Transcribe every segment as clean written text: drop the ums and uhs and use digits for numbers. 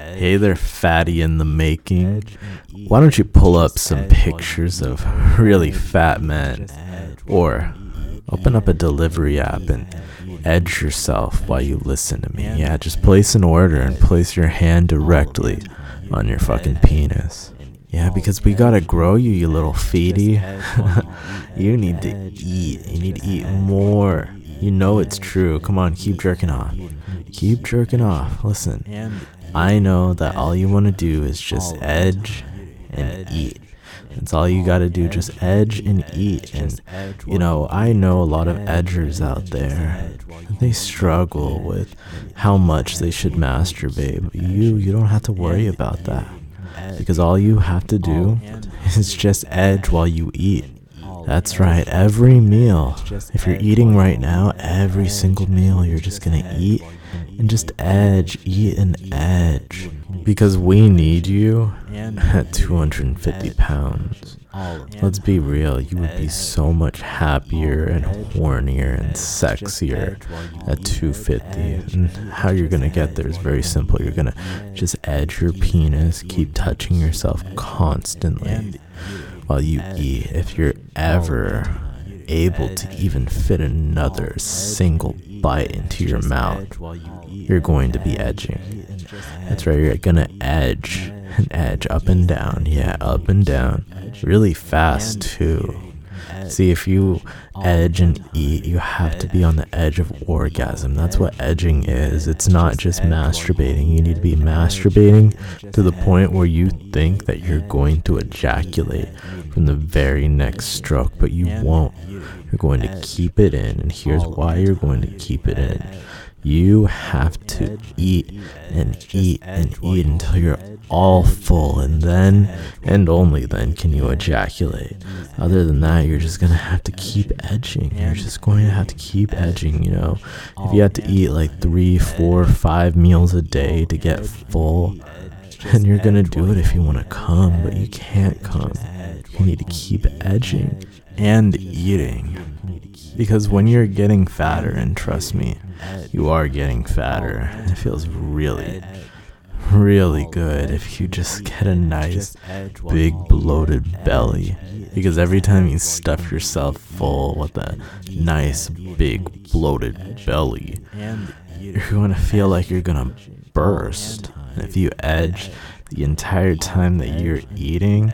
Hey there, fatty in the making. Why don't you pull up some pictures of really fat men? Or open up a delivery app and edge yourself while you listen to me. Yeah, just place an order and place your hand directly on your fucking penis. Yeah, because we gotta grow you, you little feety. You need to eat. You need to eat more. You know it's true. Come on, keep jerking off. Keep jerking off. Listen, I know that all you want to do is just edge and eat. That's all you gotta do, just edge and eat. And, you know, I know a lot of edgers out there. They struggle with how much they should masturbate. But you don't have to worry about that. Because all you have to do is just edge while you eat. That's right, every meal. If you're eating right now, every single meal you're just gonna eat and just edge, eat and edge. Because we need you at 250 pounds. Let's be real, you would be so much happier and hornier and sexier at 250. And how you're gonna get there is very simple. You're gonna just edge your penis, keep touching yourself constantly while you eat. If you're ever able to even fit another single bite into your mouth, you're going to be edging. That's right, you're gonna edge and edge up and down. Yeah, up and down. Really fast too. See, if you edge and eat, you have to be on the edge of orgasm. That's what edging is. It's not just masturbating. You need to be masturbating to the point where you think that you're going to ejaculate from the very next stroke, but you won't. You're going to keep it in, and here's why you're going to keep it in. You have to eat and eat and eat until you're all full, and then and only then can you ejaculate. Other than that, you're just gonna have to keep edging. You're just going to have to keep edging, you know. If you have to eat like 3, 4, 5 meals a day to get full, then you're gonna do it if you want to come, but you can't come. You need to keep edging and eating. Because when you're getting fatter, and trust me, you are getting fatter, it feels really, really good if you just get a nice, big, bloated belly. Because every time you stuff yourself full with a nice, big, bloated belly, you're going to feel like you're going to burst. And if you edge the entire time that you're eating,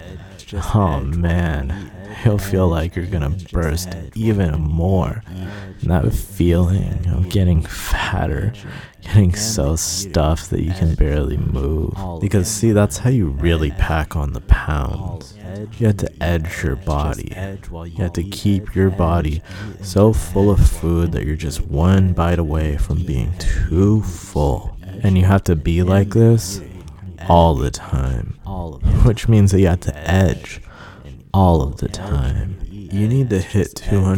oh man, you'll feel like you're gonna burst even more. And that feeling of getting fatter, getting so stuffed that you can barely move. Because see, that's how you really pack on the pounds. You have to edge your body. You have to keep your body so full of food that you're just one bite away from being too full. And you have to be like this all the time, which means that you have to edge all of the time. You need to hit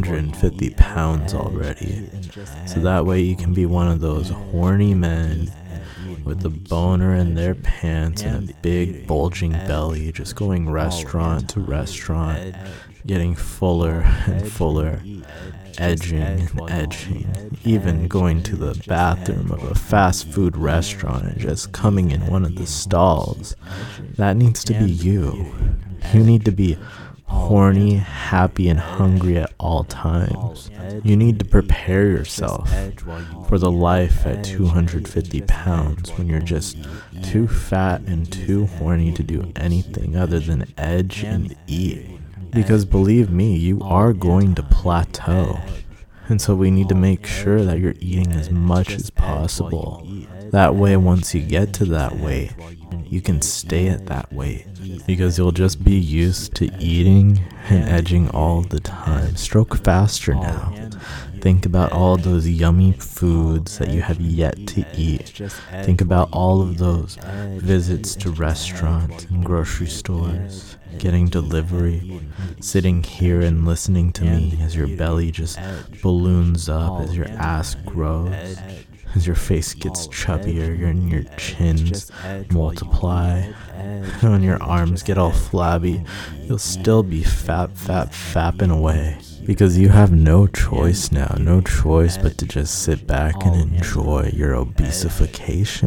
250 pounds already, so that way you can be one of those horny men with a boner in their pants and a big bulging belly, just going restaurant to restaurant, getting fuller and fuller, edging and edging, even going to the bathroom of a fast food restaurant and just coming in one of the stalls. That needs to be you. You need to be horny, happy, and hungry at all times. You need to prepare yourself for the life at 250 pounds when you're just too fat and too horny to do anything other than edge and eat. Because believe me, you are going to plateau. And so we need to make sure that you're eating as much as possible. That way, once you get to that weight, you can stay at that weight. Because you'll just be used to eating and edging all the time. Stroke faster now. Think about all those yummy foods that you have yet to eat. Think about all of those visits to restaurants and grocery stores, getting delivery, sitting here and listening to me as your belly just balloons up, as your ass grows, as your face gets chubbier and your chins multiply. And when your arms get all flabby, you'll still be fapping away. Because you have no choice now, no choice but to just sit back and enjoy your obesification.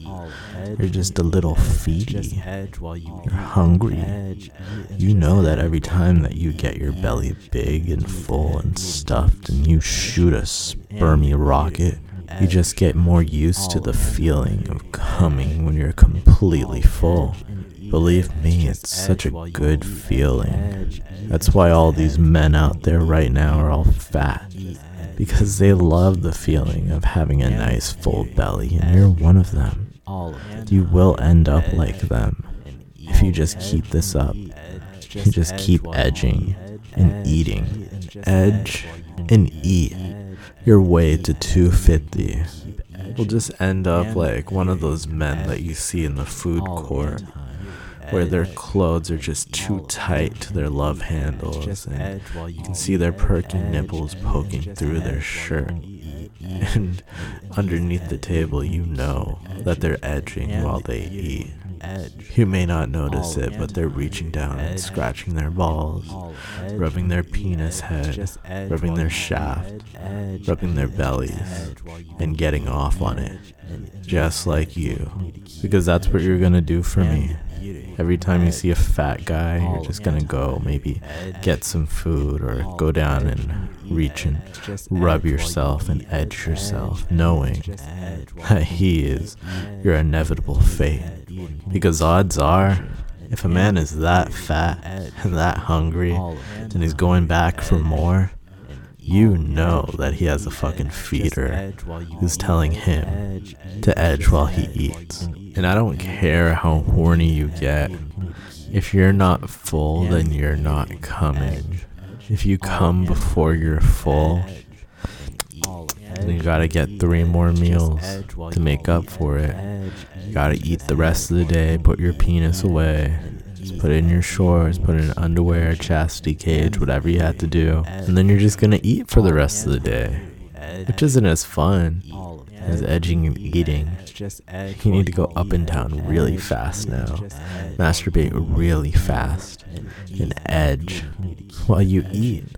You're just a little feedy. You're hungry. You know that every time that you get your belly big and full and stuffed and you shoot a spermy rocket, you just get more used to the feeling of coming when you're completely full. Believe me, it's such a good feeling. That's why all these men out there right now are all fat. Because they love the feeling of having a nice full belly, and you're one of them. You will end up like them if you just keep this up. You just keep edging and eating. Edge and eat your way to 250. We'll just end up like one of those men that you see in the food court, where their clothes are just too tight to their love handles, and you can see their perky nipples poking through their shirt. And underneath the table, you know that they're edging while they eat. You may not notice it, but they're reaching down and scratching their balls, rubbing their penis head, rubbing their shaft, rubbing their bellies, and getting off on it, just like you. Because that's what you're gonna do for me. Every time you see a fat guy, you're just gonna go maybe get some food or go down and reach and rub yourself and edge yourself, knowing that he is your inevitable fate. Because odds are, if a man is that fat and that hungry and he's going back for more, you know that he has a fucking feeder who's telling him to edge while he eats. And I don't care how horny you get. If you're not full, then you're not coming. If you come before you're full, then you gotta get 3 more meals to make up for it. You gotta eat the rest of the day, put your penis away, just put it in your shorts, put it in underwear, chastity cage, whatever you have to do. And then you're just gonna eat for the rest of the day, which isn't as fun as edging and eating. You need to go up and down really fast now, masturbate really fast, and edge while you eat.